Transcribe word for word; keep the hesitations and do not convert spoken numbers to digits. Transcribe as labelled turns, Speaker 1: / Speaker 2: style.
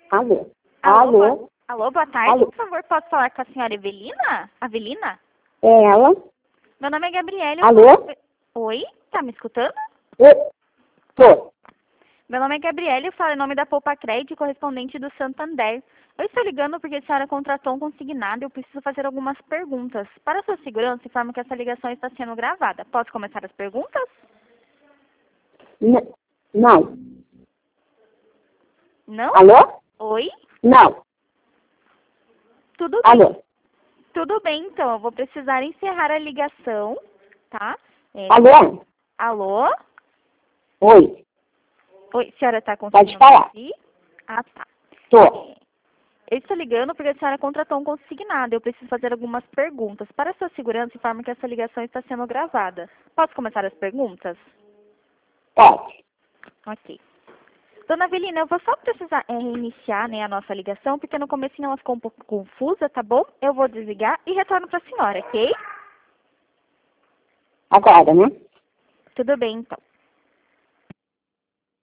Speaker 1: Alô?
Speaker 2: Alô?
Speaker 1: Alô?
Speaker 2: Boa, alô, boa tarde.
Speaker 1: Alô?
Speaker 2: Por favor, posso falar com a senhora Evelina? Avelina?
Speaker 1: É ela?
Speaker 2: Meu nome é Gabriele. eu
Speaker 1: Alô?
Speaker 2: falo- Oi? Tá me escutando?
Speaker 1: Oi? Tô.
Speaker 2: Meu nome é Gabriele, eu falo em nome da Poupa Crédito, correspondente do Santander. Eu estou ligando porque a senhora contratou um consignado e eu preciso fazer algumas perguntas. Para sua segurança, informo que essa ligação está sendo gravada. Posso começar as perguntas?
Speaker 1: N- não.
Speaker 2: Não?
Speaker 1: Alô?
Speaker 2: Oi?
Speaker 1: Não.
Speaker 2: Tudo bem.
Speaker 1: Alô?
Speaker 2: Tudo bem, então. Eu vou precisar encerrar a ligação, tá? É,
Speaker 1: Alô?
Speaker 2: Alô?
Speaker 1: Oi.
Speaker 2: Oi, a senhora está
Speaker 1: Pode
Speaker 2: conseguindo
Speaker 1: falar.
Speaker 2: ouvir? Ah, tá.
Speaker 1: Tô.
Speaker 2: Eu estou ligando porque a senhora contratou um consignado. Eu preciso fazer algumas perguntas. Para sua segurança, informo que essa ligação está sendo gravada. Posso começar as perguntas?
Speaker 1: Pode.
Speaker 2: Ok. Dona Avelina, eu vou só precisar é, reiniciar, né, a nossa ligação, porque no comecinho ela ficou um pouco confusa, tá bom? Eu vou desligar e retorno para a senhora, ok?
Speaker 1: Agora, né?
Speaker 2: Tudo bem, então.